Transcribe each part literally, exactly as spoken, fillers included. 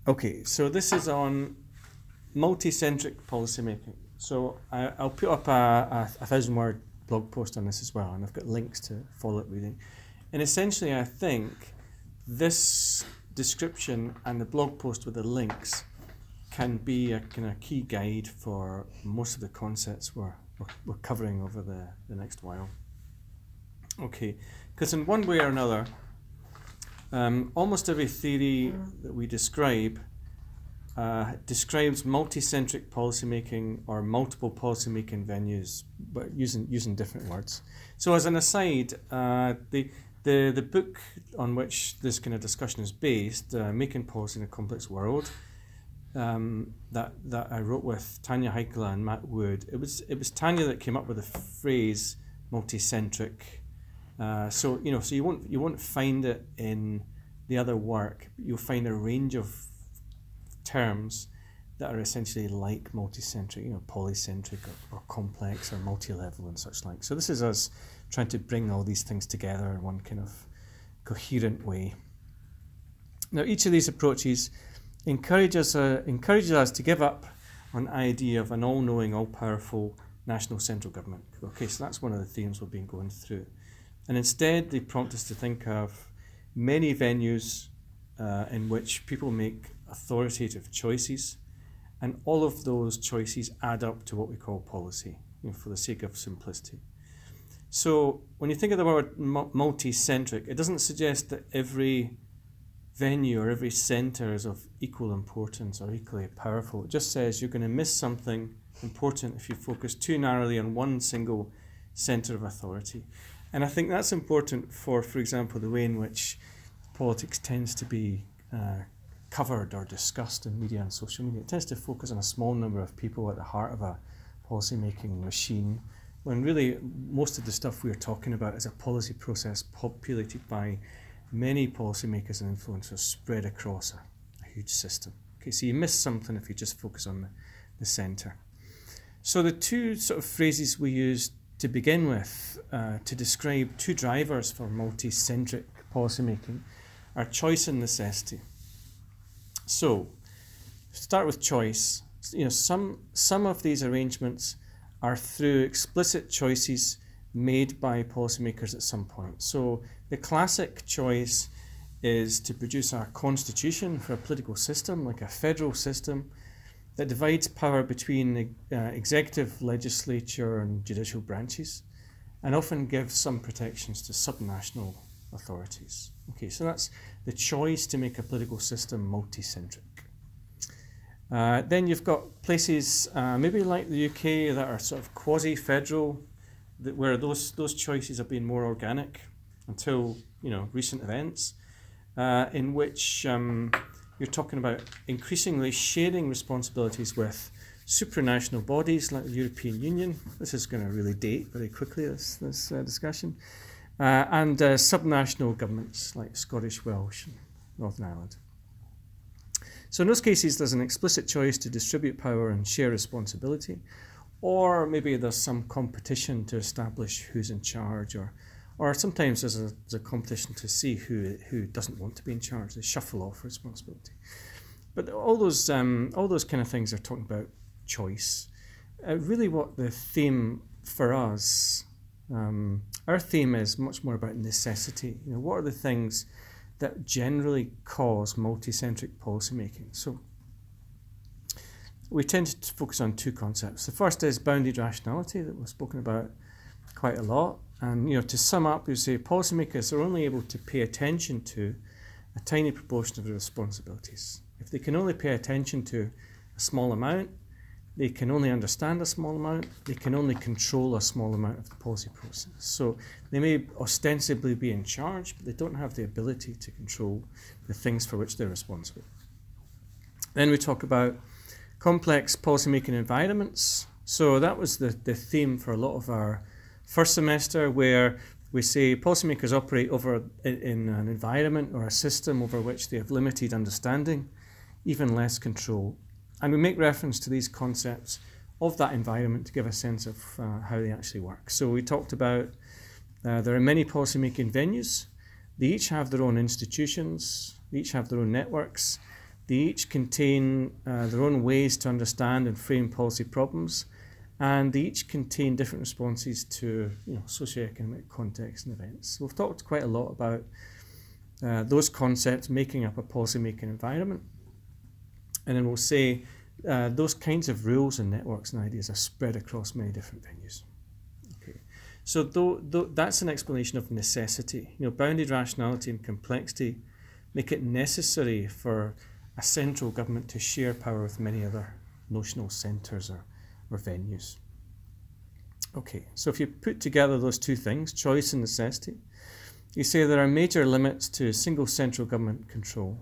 Okay, so this is on multi-centric policymaking. So I, I'll put up a, a, a thousand word blog post on this as well, and I've got links to follow it reading. And essentially, I think this description and the blog post with the links can be a kind of key guide for most of the concepts we're, we're, we're covering over the, the next while. Okay, because in one way or another, um, almost every theory that we describe uh, describes multi-centric policymaking or multiple policymaking venues, but using using different words. So as an aside, uh, the the the book on which this kind of discussion is based, uh, Making Policy in a Complex World, um, that that I wrote with Tanya Heikkila and Matt Wood. It was it was Tanya that came up with the phrase multi-centric. Uh, so you know, so you won't you won't find it in the other work. You'll find a range of terms that are essentially like multicentric, you know, polycentric or, or complex or multi-level and such like. So this is us trying to bring all these things together in one kind of coherent way. Now, each of these approaches encourages uh, encourages us to give up on the idea of an all-knowing, all-powerful national central government. Okay, so that's one of the themes we've been going through. And instead, they prompt us to think of many venues uh, in which people make authoritative choices, and all of those choices add up to what we call policy, you know, for the sake of simplicity. So when you think of the word multi-centric, it doesn't suggest that every venue or every centre is of equal importance or equally powerful. It just says you're going to miss something important if you focus too narrowly on one single centre of authority. And I think that's important for, for example, the way in which politics tends to be uh, covered or discussed in media and social media. It tends to focus on a small number of people at the heart of a policy-making machine, when really most of the stuff we're talking about is a policy process populated by many policymakers and influencers spread across a, a huge system. Okay, so you miss something if you just focus on the, the centre. So the two sort of phrases we use to begin with uh, to describe two drivers for multi-centric policymaking are choice and necessity. So, start with choice. You know, some some of these arrangements are through explicit choices made by policymakers at some point. So, the classic choice is to produce a constitution for a political system, like a federal system, that divides power between the uh, executive, legislature, and judicial branches, and often gives some protections to subnational authorities. Okay, so that's the choice to make a political system multi-centric. Uh, then you've got places, uh, maybe like the U K, that are sort of quasi-federal, that where those those choices have been more organic until, you know, recent events, uh, in which um, you're talking about increasingly sharing responsibilities with supranational bodies like the European Union. This is going to really date very quickly, this, this uh, discussion. Uh, and uh, subnational governments like Scottish, Welsh, and Northern Ireland. So in those cases, there's an explicit choice to distribute power and share responsibility, or maybe there's some competition to establish who's in charge, or or sometimes there's a, there's a competition to see who who doesn't want to be in charge. They shuffle off responsibility. But all those um, all those kind of things are talking about choice. Uh, really, what the theme for us, um, our theme is much more about necessity. You know, what are the things that generally cause multi-centric policymaking? So we tend to focus on two concepts. The first is bounded rationality, that we've spoken about quite a lot. And, you know, to sum up, you say policymakers are only able to pay attention to a tiny proportion of their responsibilities. If they can only pay attention to a small amount, they can only understand a small amount, they can only control a small amount of the policy process. So they may ostensibly be in charge, but they don't have the ability to control the things for which they're responsible. Then we talk about complex policymaking environments. So that was the, the theme for a lot of our first semester, where we say policymakers operate over in, in an environment or a system over which they have limited understanding, even less control. And we make reference to these concepts of that environment to give a sense of uh, how they actually work. So we talked about uh, there are many policymaking venues. They each have their own institutions, they each have their own networks. They each contain uh, their own ways to understand and frame policy problems, and they each contain different responses to you know, socioeconomic context and events. So we've talked quite a lot about uh, those concepts making up a policy-making environment. And then we'll say uh, those kinds of rules and networks and ideas are spread across many different venues. Okay. So though, though that's an explanation of necessity. You know, bounded rationality and complexity make it necessary for a central government to share power with many other notional centres or, or venues. Okay, so if you put together those two things, choice and necessity, you say there are major limits to single central government control.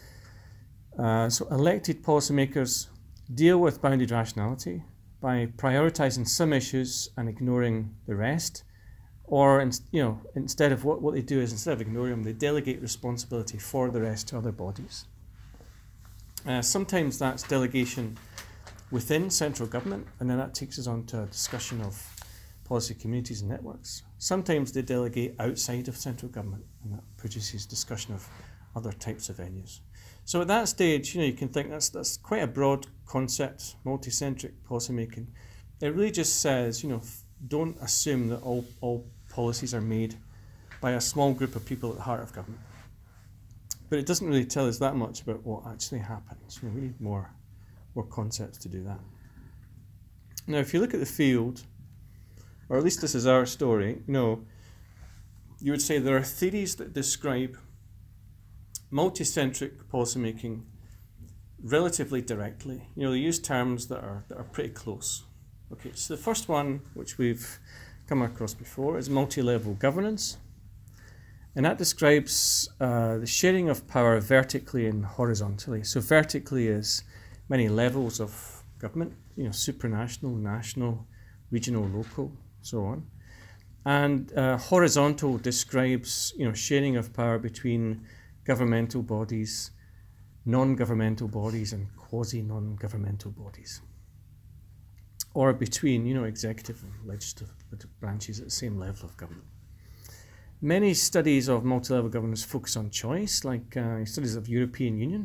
Uh, so elected policymakers deal with bounded rationality by prioritising some issues and ignoring the rest, or in, you know, instead of what, what they do is instead of ignoring them, they delegate responsibility for the rest to other bodies. Uh, sometimes that's delegation within central government, and then that takes us on to a discussion of policy communities and networks. Sometimes they delegate outside of central government, and that produces discussion of other types of venues. So at that stage, you know, you can think that's that's quite a broad concept, multicentric policymaking. It really just says, you know, f- don't assume that all, all policies are made by a small group of people at the heart of government. But it doesn't really tell us that much about what actually happens. You know, we need more, more concepts to do that. Now, if you look at the field, or at least this is our story, you know, you would say there are theories that describe multicentric policymaking relatively directly. You know, they use terms that are that are pretty close. Okay, so the first one, which we've come across before, is multi-level governance. And that describes uh, the sharing of power vertically and horizontally. So vertically is many levels of government, you know, supranational, national, regional, local, so on. And uh, horizontal describes, you know, sharing of power between governmental bodies, non-governmental bodies, and quasi-non-governmental bodies. Or between, you know, executive and legislative branches at the same level of government. Many studies of multi-level governance focus on choice, like uh, studies of European Union.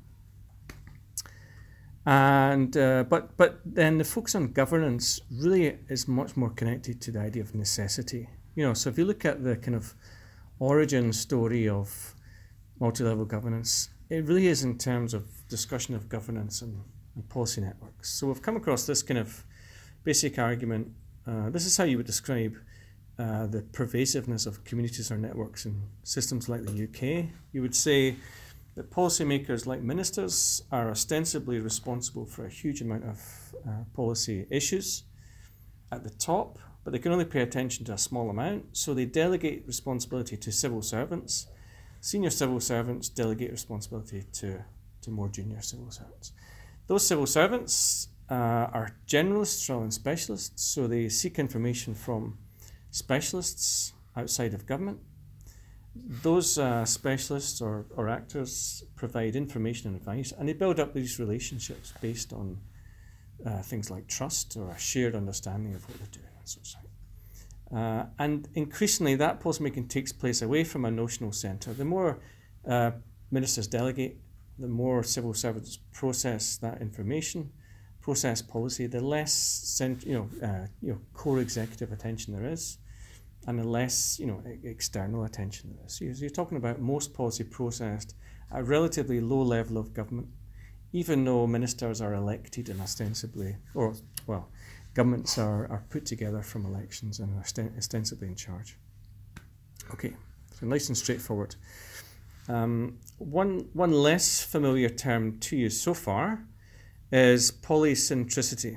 And uh, but but then the focus on governance really is much more connected to the idea of necessity. You know, so if you look at the kind of origin story of multi-level governance, it really is in terms of discussion of governance and, and policy networks. So we've come across this kind of basic argument. Uh, this is how you would describe uh, the pervasiveness of communities or networks in systems like the U K. You would say that policymakers, like ministers, are ostensibly responsible for a huge amount of uh, policy issues at the top, but they can only pay attention to a small amount, so they delegate responsibility to civil servants. Senior civil servants delegate responsibility to, to more junior civil servants. Those civil servants uh, are generalists rather than specialists, so they seek information from specialists outside of government. Those uh, specialists or, or actors provide information and advice, and they build up these relationships based on uh, things like trust or a shared understanding of what they're doing and such like. Uh, and increasingly, that policymaking takes place away from a notional centre. The more uh, ministers delegate, the more civil servants process that information, process policy, the less cent- you know, uh, you know, core executive attention there is, and the less you know, external attention there is. So you're talking about most policy processed at a relatively low level of government, even though ministers are elected and ostensibly, or, well, governments are, are put together from elections and are st- ostensibly in charge. Okay, so nice and straightforward. Um, one, one less familiar term to you so far is polycentricity.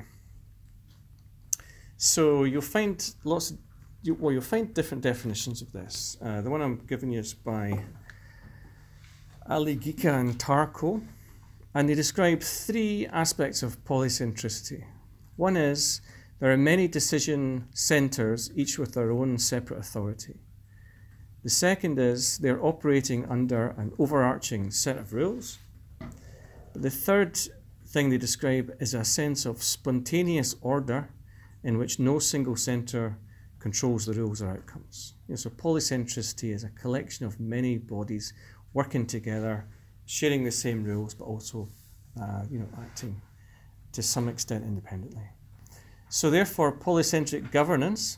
So you'll find lots of, you, well, you'll find different definitions of this. Uh, the one I'm giving you is by Ali Gika and Tarko, and they describe three aspects of polycentricity. One is there are many decision centres, each with their own separate authority. The second is they're operating under an overarching set of rules. But the third thing they describe is a sense of spontaneous order in which no single centre controls the rules or outcomes. You know, so polycentricity is a collection of many bodies working together sharing the same rules, but also uh, you know, acting to some extent independently. So therefore, polycentric governance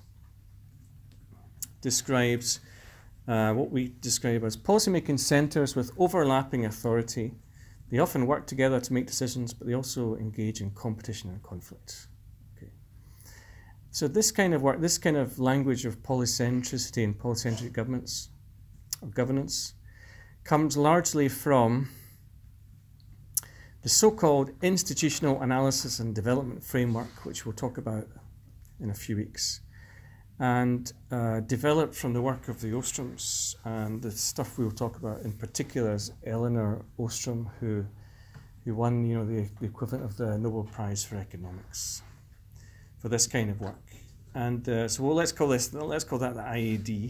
describes uh, what we describe as policymaking centres with overlapping authority. They often work together to make decisions, but they also engage in competition and conflict. Okay. So this kind of work, this kind of language of polycentricity and polycentric governments or governance comes largely from the so-called institutional analysis and development framework, which we'll talk about in a few weeks, and uh, developed from the work of the Ostroms, and the stuff we'll talk about in particular is Elinor Ostrom, who who won, you know, the, the equivalent of the Nobel Prize for Economics for this kind of work. And uh, so well, let's call this let's call that the I A D.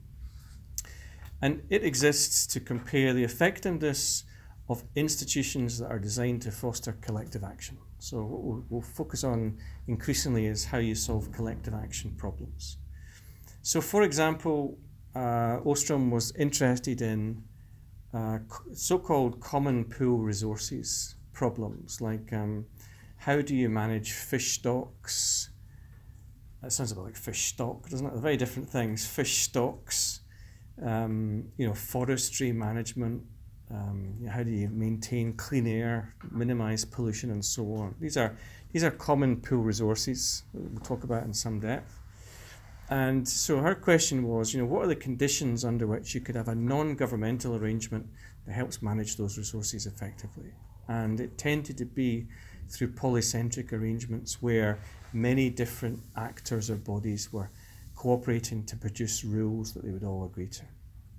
And it exists to compare the effectiveness of institutions that are designed to foster collective action. So what we'll, we'll focus on increasingly is how you solve collective action problems. So for example, uh, Ostrom was interested in uh, so-called common pool resources problems, like um, how do you manage fish stocks? That sounds a bit like fish stock, doesn't it? They're very different things. Fish stocks, um, you know, forestry management, Um, you know, how do you maintain clean air, minimize pollution, and so on. These are these are common pool resources that we'll talk about in some depth. And so her question was, you know, what are the conditions under which you could have a non-governmental arrangement that helps manage those resources effectively? And it tended to be through polycentric arrangements where many different actors or bodies were cooperating to produce rules that they would all agree to.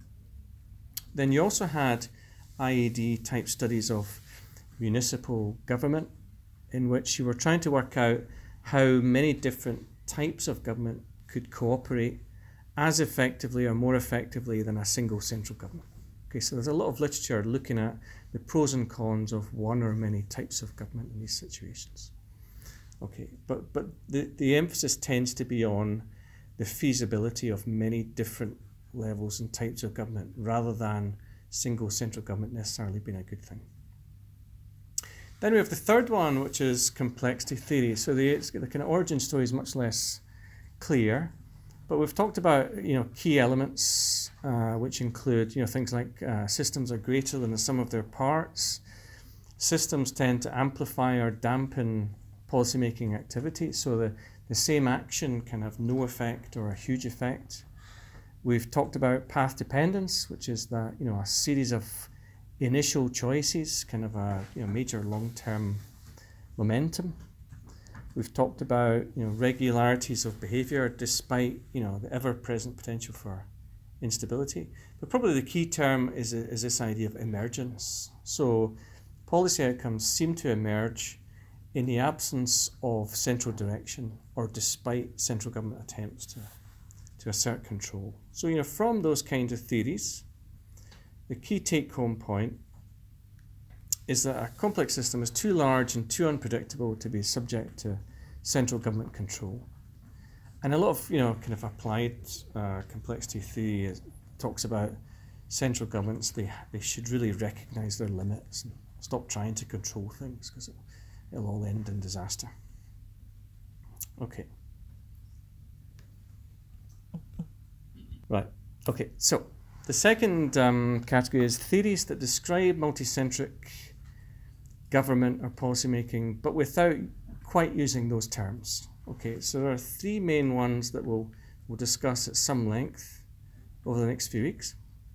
Then you also had I A D type studies of municipal government, in which you were trying to work out how many different types of government could cooperate as effectively or more effectively than a single central government. Okay, so there's a lot of literature looking at the pros and cons of one or many types of government in these situations. Okay, but, but the, the emphasis tends to be on the feasibility of many different levels and types of government rather than single central government necessarily being a good thing. Then we have the third one, which is complexity theory. So the, the kind of origin story is much less clear, but we've talked about, you know, key elements, uh, which include, you know, things like uh, systems are greater than the sum of their parts. Systems tend to amplify or dampen policymaking activity, so the, the same action can have no effect or a huge effect. We've talked about path dependence, which is that, you know, a series of initial choices, kind of a, you know, major long-term momentum. We've talked about, you know, regularities of behaviour despite, you know, the ever-present potential for instability. But probably the key term is, is this idea of emergence. So policy outcomes seem to emerge in the absence of central direction or despite central government attempts to, to assert control. So, you know, from those kinds of theories, the key take-home point is that a complex system is too large and too unpredictable to be subject to central government control. And a lot of, you know, kind of applied uh, complexity theory is, talks about central governments, they, they should really recognise their limits and stop trying to control things, because it, it'll all end in disaster. Okay. Right, okay, so the second um, category is theories that describe multicentric government or policymaking, but without quite using those terms. Okay, so there are three main ones that we'll, we'll discuss at some length over the next few weeks.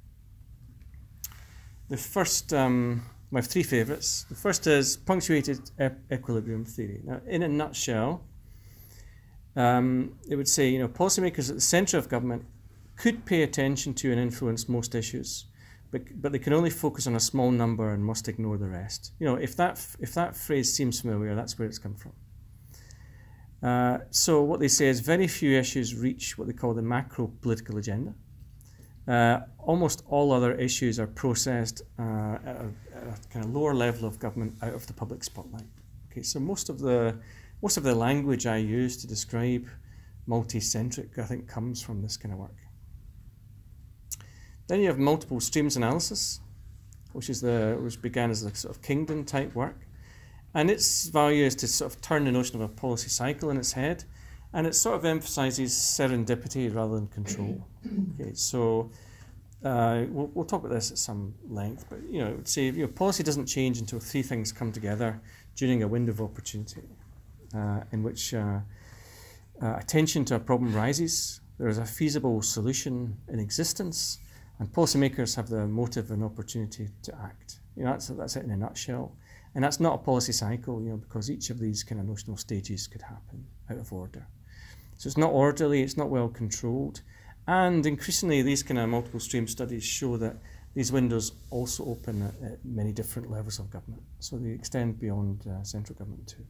The first, um, I have three favourites. The first is punctuated e- equilibrium theory. Now, in a nutshell, um, it would say, you know, policymakers at the centre of government could pay attention to and influence most issues, but but they can only focus on a small number and must ignore the rest. You know, if that if that phrase seems familiar, that's where it's come from. Uh, so what they say is very few issues reach what they call the macro political agenda. Uh, almost all other issues are processed uh, at, a, at a kind of lower level of government out of the public spotlight. Okay, so most of the most of the language I use to describe multicentric, I think, comes from this kind of work. Then you have multiple streams analysis. which is the which began as a sort of kingdom type work, and its value is to sort of turn the notion of a policy cycle in its head, and it sort of emphasises serendipity rather than control. Okay, so uh, we'll, we'll talk about this at some length, but you know, it would say, you know, policy doesn't change until three things come together during a window of opportunity, uh, in which uh, uh, attention to a problem rises, there is a feasible solution in existence, and policymakers have the motive and opportunity to act. You know, that's that's it in a nutshell. And that's not a policy cycle, you know, because each of these kind of notional stages could happen out of order. So it's not orderly, it's not well controlled, and increasingly these kind of multiple stream studies show that these windows also open at, at many different levels of government, so they extend beyond uh, central government too.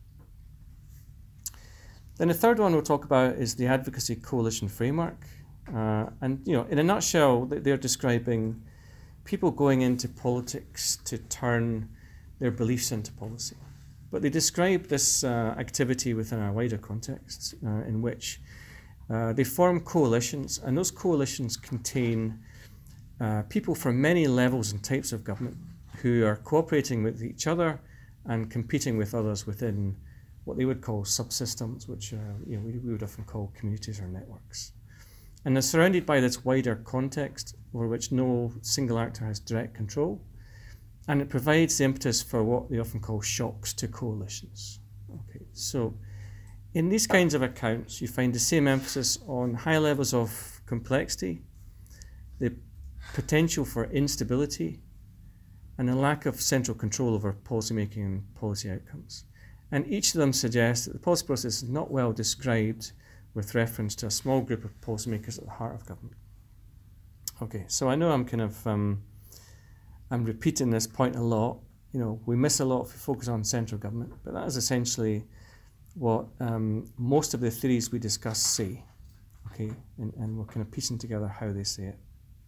Then the third one we'll talk about is the advocacy coalition framework, uh, and you know, in a nutshell, they're describing people going into politics to turn their beliefs into policy. But they describe this uh, activity within a wider context uh, in which uh, they form coalitions, and those coalitions contain uh, people from many levels and types of government who are cooperating with each other and competing with others within what they would call subsystems, which uh, you know, we, we would often call communities or networks. And they're surrounded by this wider context over which no single actor has direct control. And it provides the impetus for what they often call shocks to coalitions. Okay, so in these kinds of accounts, you find the same emphasis on high levels of complexity, the potential for instability, and the lack of central control over policymaking and policy outcomes. And each of them suggests that the policy process is not well described with reference to a small group of policymakers at the heart of government. Okay, so I know I'm kind of um, I'm repeating this point a lot. You know, we miss a lot if we focus on central government, but that is essentially what um, most of the theories we discuss say. Okay, and, and we're kind of piecing together how they say it.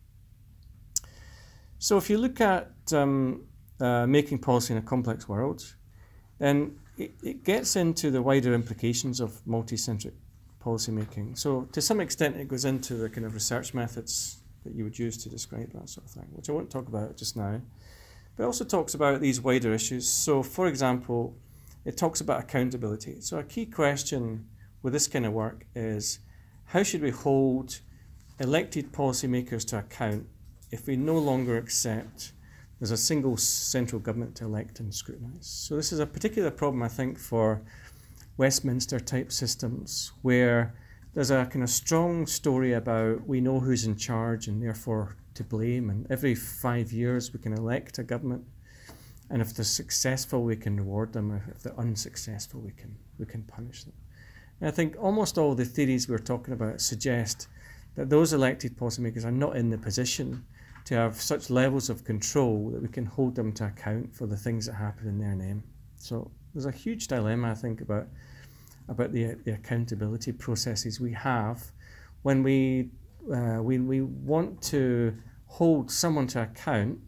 So if you look at um, uh, making policy in a complex world, then it, it gets into the wider implications of multi-centric policy making. So to some extent, it goes into the kind of research methods that you would use to describe that sort of thing, which I won't talk about just now. But it also talks about these wider issues. So for example, it talks about accountability. So a key question with this kind of work is, how should we hold elected policymakers to account if we no longer accept there's a single central government to elect and scrutinise? So this is a particular problem, I think, for Westminster type systems, where there's a kind of strong story about we know who's in charge and therefore to blame, and every five years we can elect a government, and if they're successful we can reward them, if they're unsuccessful we can we can punish them. And I think almost all the theories we're talking about suggest that those elected policymakers are not in the position to have such levels of control that we can hold them to account for the things that happen in their name. So there's a huge dilemma, I think, about about the, the accountability processes we have when we uh, we we want to hold someone to account,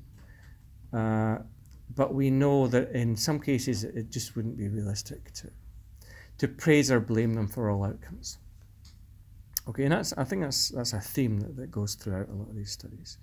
uh, but we know that in some cases it just wouldn't be realistic to to praise or blame them for all outcomes. Okay, and that's I think that's that's a theme that, that goes throughout a lot of these studies.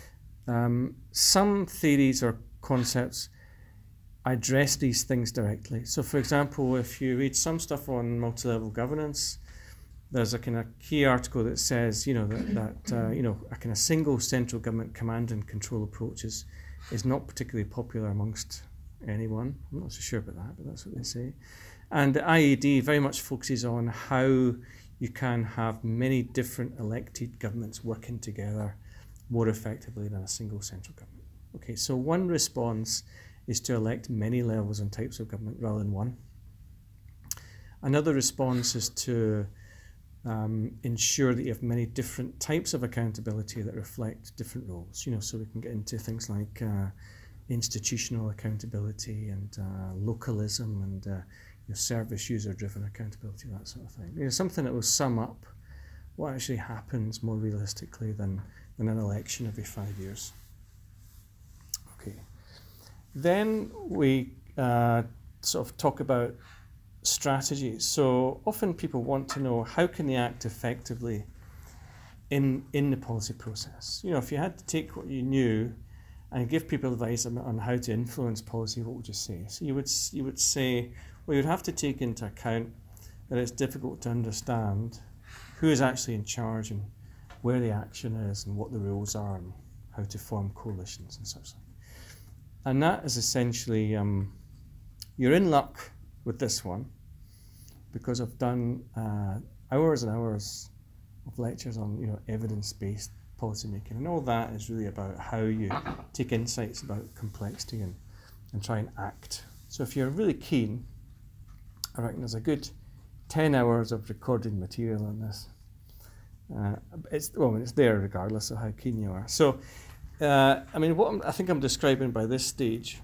Um, some theories or concepts address these things directly. So for example, if you read some stuff on multi-level governance, there's a kind of key article that says, you know, that, that uh, you know, a kind of single central government command and control approaches is not particularly popular amongst anyone. I'm not so sure about that, but that's what they say. And the I E D very much focuses on how you can have many different elected governments working together more effectively than a single central government. Okay, so one response is to elect many levels and types of government rather than one. Another response is to um, ensure that you have many different types of accountability that reflect different roles. You know, so we can get into things like uh, institutional accountability and uh, localism and uh, you know, service user-driven accountability, that sort of thing. You know, something that will sum up what actually happens more realistically than, than an election every five years. Okay. Then we uh, sort of talk about strategies. So often people want to know how can they act effectively in in the policy process. You know, if you had to take what you knew and give people advice on, on how to influence policy, what would you say? So you would you would say, well, you'd have to take into account that it's difficult to understand who is actually in charge and where the action is and what the rules are and how to form coalitions and such. And that is essentially, um, you're in luck with this one, because I've done uh, hours and hours of lectures on, you know, evidence-based policymaking, and all that is really about how you take insights about complexity and, and try and act. So if you're really keen, I reckon there's a good ten hours of recorded material on this. Uh, it's well, it's there regardless of how keen you are. So, uh, I mean, what I'm, I think I'm describing by this stage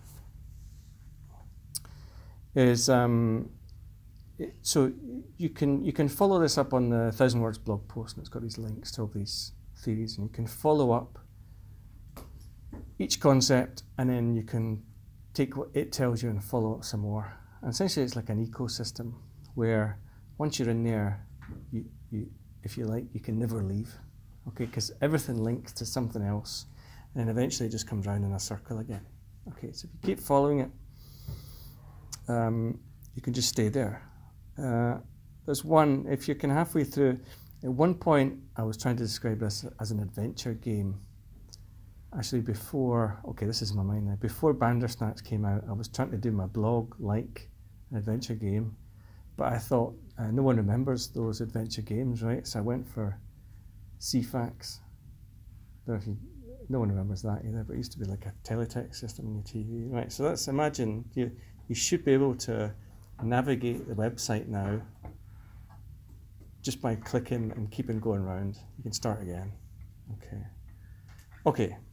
is um, it, so you can you can follow this up on the Thousand Words blog post, and it's got these links to all these theories, and you can follow up each concept, and then you can take what it tells you and follow up some more. And essentially, it's like an ecosystem where once you're in there, you, you if you like, you can never leave, okay? Because everything links to something else, and then eventually it just comes round in a circle again. Okay, so if you keep following it, um, you can just stay there. Uh, there's one, if you can halfway through, at one point I was trying to describe this as an adventure game. Actually before, okay, this is in my mind now, before Bandersnatch came out, I was trying to do my blog like an adventure game, but I thought, uh, no one remembers those adventure games, right? So I went for C FAX. I don't know if you, no one remembers that either, but it used to be like a teletext system on your T V, right? So let's imagine you, you should be able to navigate the website now just by clicking and keeping going round. You can start again. Okay. Okay.